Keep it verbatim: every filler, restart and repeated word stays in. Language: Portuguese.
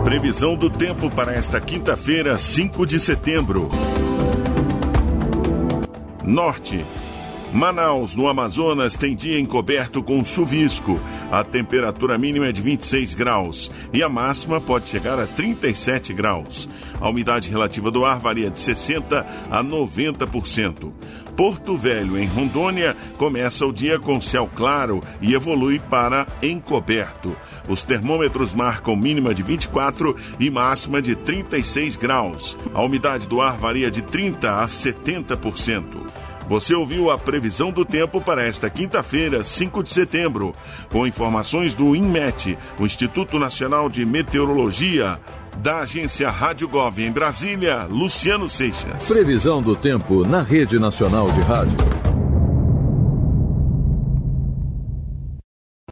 Previsão do tempo para esta quinta-feira, cinco de setembro. Norte. Manaus, no Amazonas, tem dia encoberto com chuvisco. A temperatura mínima é de vinte e seis graus e a máxima pode chegar a trinta e sete graus. A umidade relativa do ar varia de sessenta por cento a noventa por cento. Porto Velho, em Rondônia, começa o dia com céu claro e evolui para encoberto. Os termômetros marcam mínima de vinte e quatro e máxima de trinta e seis graus. A umidade do ar varia de trinta a setenta por cento. Você ouviu a previsão do tempo para esta quinta-feira, cinco de setembro, com informações do INMET, o Instituto Nacional de Meteorologia, da agência Rádio Gov em Brasília, Luciano Seixas. Previsão do tempo na Rede Nacional de Rádio.